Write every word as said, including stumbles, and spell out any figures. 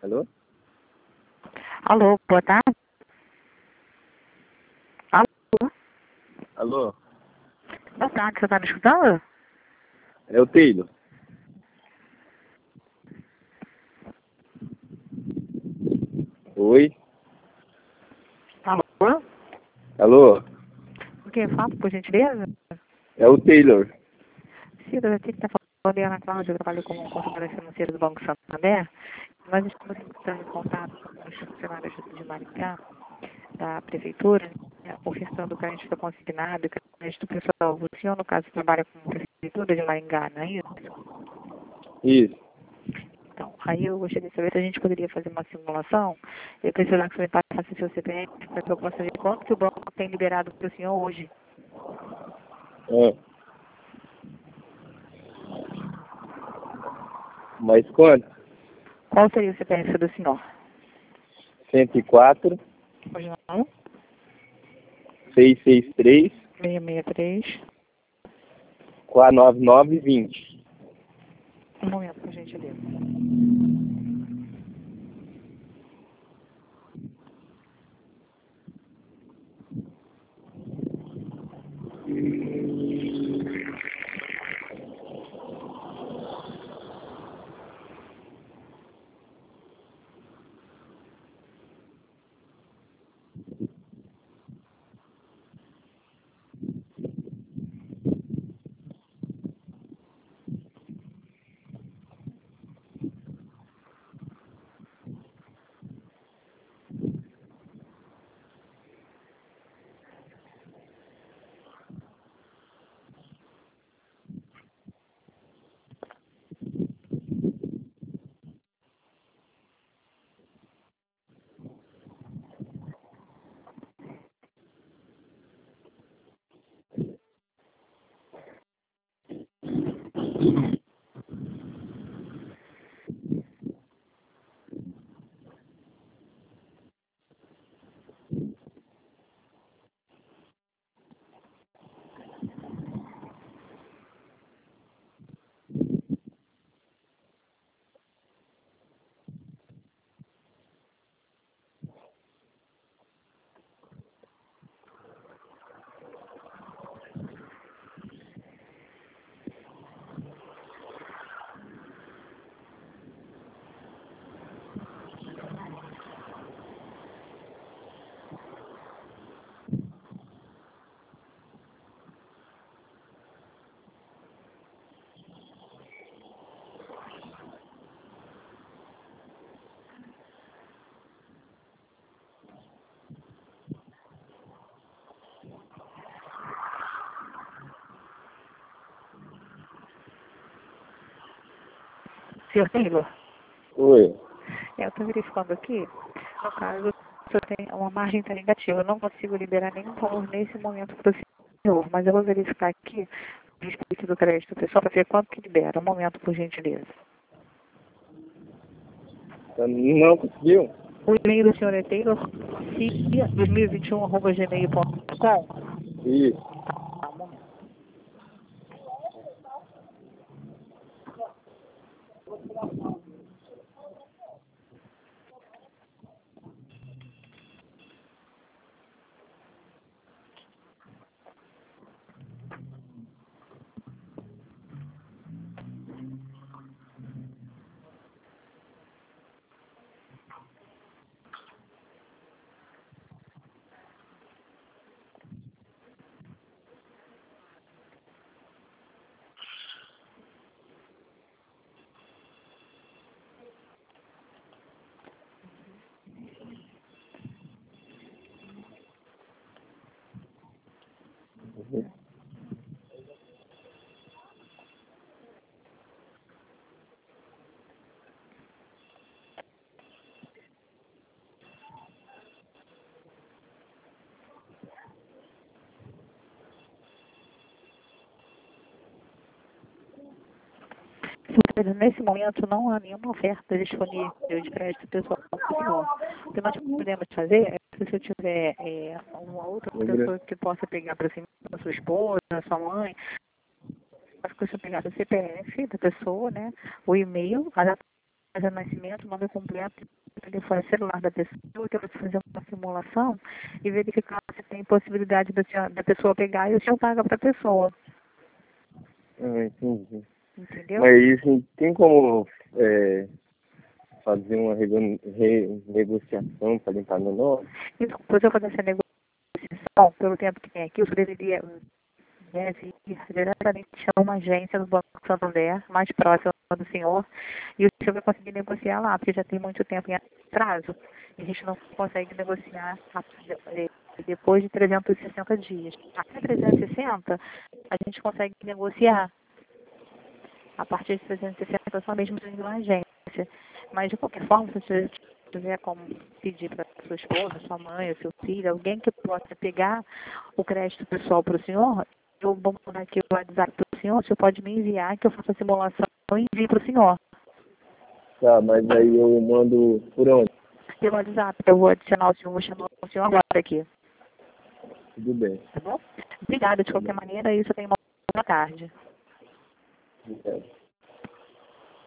Alô? Alô, boa tarde. Alô, Alô? boa tarde, você está me escutando? É o Taylor. Oi? Alô? Alô? O que? Fala, por gentileza? É o Taylor. Cida, aqui que está falando é Ana Cláudia, eu trabalho como consultora financeira do Banco Santander. Nós estamos entrando em contato com os funcionários de Maringá, da Prefeitura, né, por questão do crédito consignado e crédito pessoal. O senhor, no caso, trabalha com a Prefeitura de Maringá, não é isso? Isso. Então, aí eu gostaria de saber se a gente poderia fazer uma simulação. Eu preciso que você me passe o seu C P F para que eu possa ver quanto que o banco tem liberado para o senhor hoje. É. Mas quanto? Qual seria o C P F do senhor? cento e quatro, Hoje não. seiscentos e sessenta e três, seiscentos e sessenta e três. quatrocentos e noventa e nove, vinte. Um momento, por gentileza. senhor Taylor, Oi. eu estou verificando aqui. No caso, o senhor tem uma margem tá negativa. Eu não consigo liberar nenhum valor nesse momento para o senhor, mas eu vou verificar aqui a respeito do crédito pessoal para ver quanto que libera. Um momento, por gentileza. Não conseguiu? O e-mail do senhor é taylor dois mil e vinte e um arroba gmail ponto com. Isso. Tá, um momento. Uhum. Nesse momento não há nenhuma oferta disponível de crédito pessoal para o senhor. O que nós podemos fazer é, se o senhor tiver é, uma outra pessoa que possa pegar para cima, a sua esposa, a sua mãe, acho que você pegar o C P F da pessoa, né, o e-mail, a data de nascimento, nome completo, telefone celular da pessoa, que eu vou fazer uma simulação e verificar se tem possibilidade da, senhora, da pessoa pegar e o senhor paga para a pessoa. Ah, entendi. Entendeu? Mas isso tem como é, fazer uma rego- renegociação para limpar meu nome? Então, depois eu fazer essa negociação, pelo tempo que tem aqui, eu deveria né, ir diretamente a uma agência do Banco Santander, mais próxima do senhor, e o senhor vai conseguir negociar lá, porque já tem muito tempo em atraso, e a gente não consegue negociar depois de trezentos e sessenta dias. Até trezentos e sessenta, a gente consegue negociar. A partir de trezentos e sessenta, só mesmo em uma agência. Mas, de qualquer forma, se você tiver como pedir para sua esposa, sua mãe, o seu filho, alguém que possa pegar o crédito pessoal para o senhor, eu vou mandar aqui o WhatsApp para o senhor, o senhor pode me enviar, que eu faço a simulação e envio para o senhor. Tá, mas aí eu mando por onde? Pelo WhatsApp, eu vou adicionar o senhor, vou chamar o senhor agora aqui. Tudo bem. Tá bom? Obrigada, de qualquer maneira, e isso tem uma boa tarde. Obrigado.